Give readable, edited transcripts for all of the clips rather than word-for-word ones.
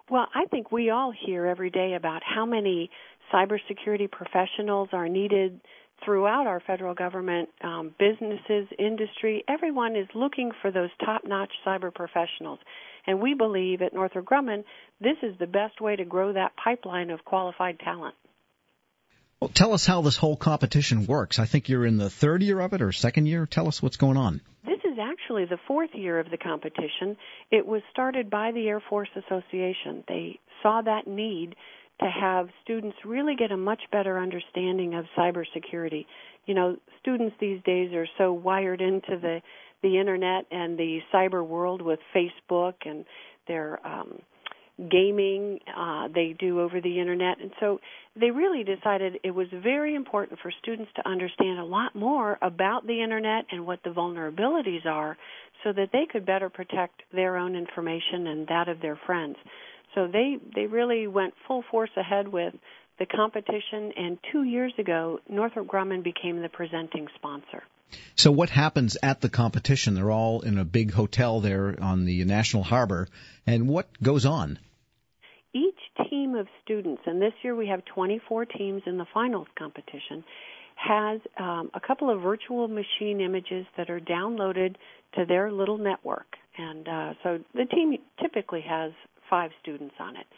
Well, I think we all hear every day about how many cybersecurity professionals are needed throughout our federal government, businesses, industry. Everyone is looking for those top-notch cyber professionals. And we believe at Northrop Grumman this is the best way to grow that pipeline of qualified talent. Well, tell us how this whole competition works. I think you're in the third year of it or second year. Tell us what's going on. This is actually the fourth year of the competition. It was started by the Air Force Association. They saw that need to have students really get a much better understanding of cybersecurity. You know, students these days are so wired into the Internet and the cyber world with Facebook and their gaming they do over the Internet. And so they really decided it was very important for students to understand a lot more about the Internet and what the vulnerabilities are so that they could better protect their own information and that of their friends. So they really went full force ahead with the competition, and 2 years ago, Northrop Grumman became the presenting sponsor. So what happens at the competition? They're all in a big hotel there on the National Harbor, and what goes on? Each team of students, and this year we have 24 teams in the finals competition, has a couple of virtual machine images that are downloaded to their little network. And so the team typically has 5 students on it.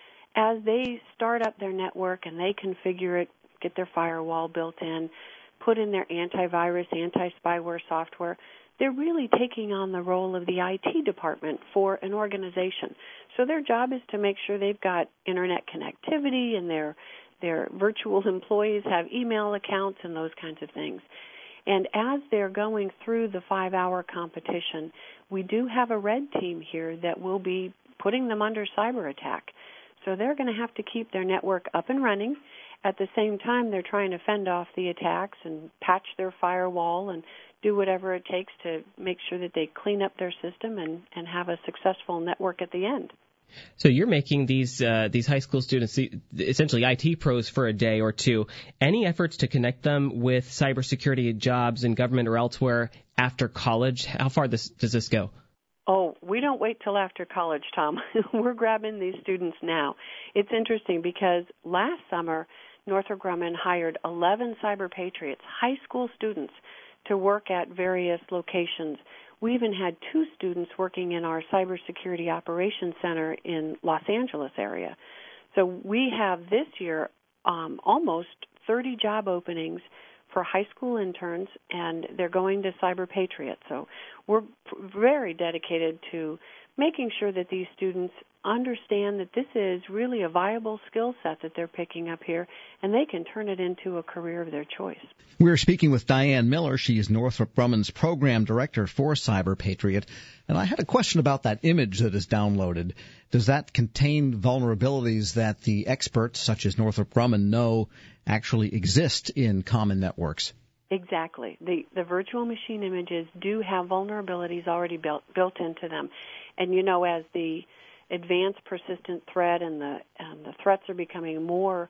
As they start up their network and they configure it, get their firewall built in, put in their antivirus, anti-spyware software, they're really taking on the role of the IT department for an organization. So their job is to make sure they've got Internet connectivity and their virtual employees have email accounts and those kinds of things. And as they're going through the 5-hour competition, we do have a red team here that will be putting them under cyber attack. So they're going to have to keep their network up and running. At the same time, they're trying to fend off the attacks and patch their firewall and do whatever it takes to make sure that they clean up their system and have a successful network at the end. So you're making these high school students essentially IT pros for a day or two. Any efforts to connect them with cybersecurity jobs in government or elsewhere after college? How far does this go? Oh, we don't wait till after college, Tom. We're grabbing these students now. It's interesting because last summer, Northrop Grumman hired 11 cyber patriots, high school students, to work at various locations. We even had 2 students working in our Cybersecurity Operations Center in Los Angeles area. So we have this year almost 30 job openings for high school interns, and they're going to Cyber Patriot. So we're very dedicated to making sure that these students understand that this is really a viable skill set that they're picking up here, and they can turn it into a career of their choice. We're speaking with Diane Miller. She is Northrop Grumman's program director for Cyber Patriot. And I had a question about that image that is downloaded. Does that contain vulnerabilities that the experts, such as Northrop Grumman, know actually exist in common networks? Exactly. The virtual machine images do have vulnerabilities already built into them. And, you know, as the advanced persistent threat and the threats are becoming more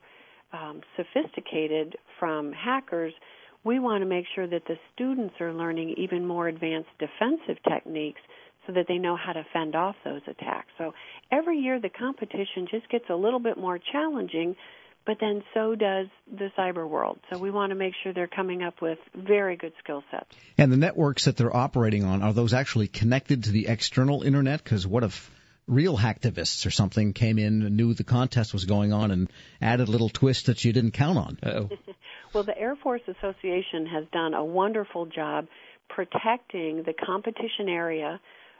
sophisticated from hackers, we want to make sure that the students are learning even more advanced defensive techniques so that they know how to fend off those attacks. So every year the competition just gets a little bit more challenging, but then so does the cyber world. So we want to make sure they're coming up with very good skill sets. And the networks that they're operating on, are those actually connected to the external Internet? Because what if real hacktivists or something came in and knew the contest was going on and added a little twist that you didn't count on? Uh-oh. Well, the Air Force Association has done a wonderful job protecting the competition area,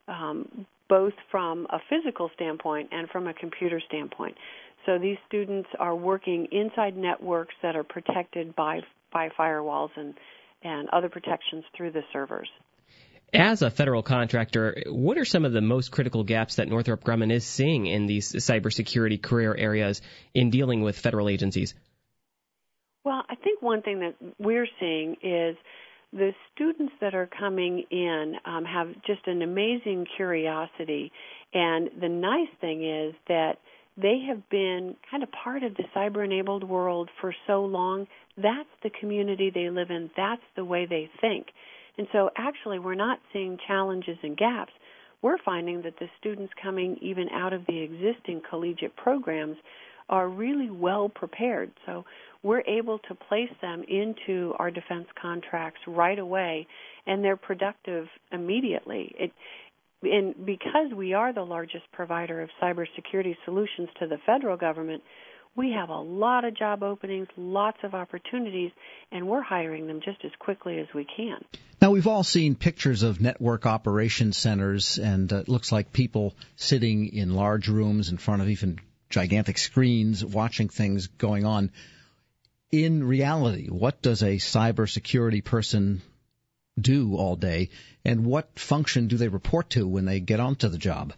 both from a physical standpoint and from a computer standpoint. So these students are working inside networks that are protected by firewalls and other protections through the servers. As a federal contractor, what are some of the most critical gaps that Northrop Grumman is seeing in these cybersecurity career areas in dealing with federal agencies? Well, I think one thing that we're seeing is the students that are coming in have just an amazing curiosity. And the nice thing is that they have been kind of part of the cyber-enabled world for so long. That's the community they live in. That's the way they think. And so actually we're not seeing challenges and gaps, we're finding that the students coming even out of the existing collegiate programs are really well prepared. So we're able to place them into our defense contracts right away, and they're productive immediately. And because we are the largest provider of cybersecurity solutions to the federal government, we have a lot of job openings, lots of opportunities, and we're hiring them just as quickly as we can. Now, we've all seen pictures of network operations centers, and it looks like people sitting in large rooms in front of even gigantic screens watching things going on. In reality, what does a cybersecurity person do all day, and what function do they report to when they get onto the job?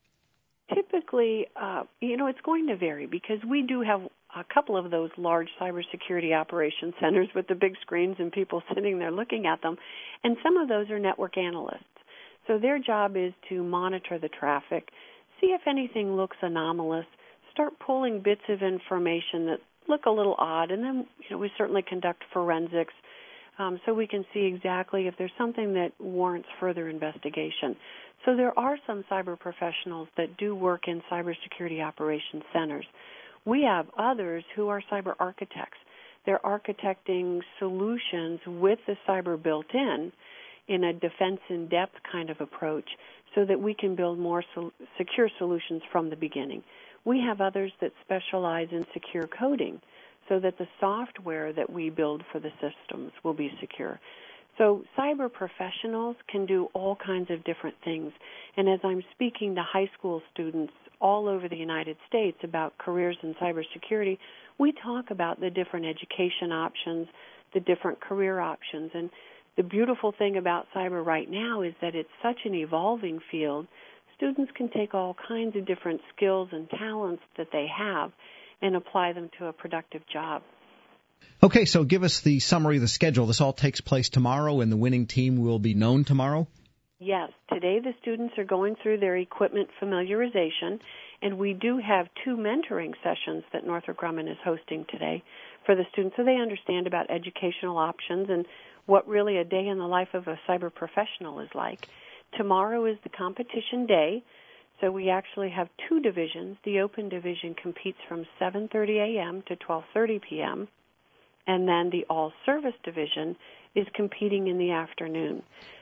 Typically, it's going to vary because we do have a couple of those large cybersecurity operations centers with the big screens and people sitting there looking at them, and some of those are network analysts. So their job is to monitor the traffic, see if anything looks anomalous, start pulling bits of information that look a little odd, and then we certainly conduct forensics so we can see exactly if there's something that warrants further investigation. So there are some cyber professionals that do work in cybersecurity operations centers. We have others who are cyber architects. They're architecting solutions with the cyber built in a defense in depth kind of approach so that we can build more secure solutions from the beginning. We have others that specialize in secure coding so that the software that we build for the systems will be secure. So cyber professionals can do all kinds of different things. And as I'm speaking to high school students all over the United States about careers in cybersecurity, we talk about the different education options, the different career options. And the beautiful thing about cyber right now is that it's such an evolving field. Students can take all kinds of different skills and talents that they have and apply them to a productive job. Okay, so give us the summary of the schedule. This all takes place tomorrow, and the winning team will be known tomorrow? Yes. Today the students are going through their equipment familiarization, and we do have 2 mentoring sessions that Northrop Grumman is hosting today for the students so they understand about educational options and what really a day in the life of a cyber professional is like. Tomorrow is the competition day, so we actually have 2 divisions. The open division competes from 7:30 a.m. to 12:30 p.m., and then the all-service division is competing in the afternoon.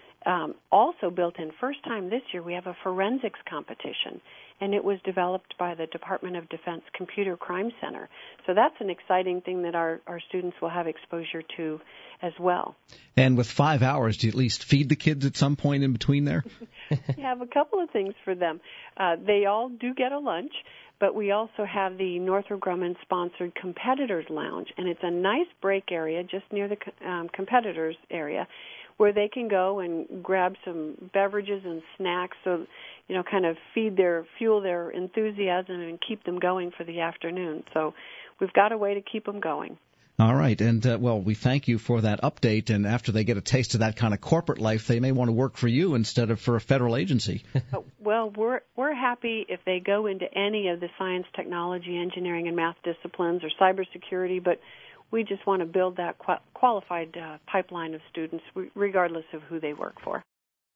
Also built in, first time this year, we have a forensics competition, and it was developed by the Department of Defense Computer Crime Center. So that's an exciting thing that our students will have exposure to as well. And with 5 hours, do you at least feed the kids at some point in between there? We have a couple of things for them. They all do get a lunch, but we also have the Northrop Grumman-sponsored Competitors Lounge, and it's a nice break area just near the competitors area where they can go and grab some beverages and snacks so, kind of fuel their enthusiasm and keep them going for the afternoon. So we've got a way to keep them going. All right. And, we thank you for that update. And after they get a taste of that kind of corporate life, they may want to work for you instead of for a federal agency. Well, we're happy if they go into any of the science, technology, engineering, and math disciplines or cybersecurity, but we just want to build that qualified pipeline of students regardless of who they work for.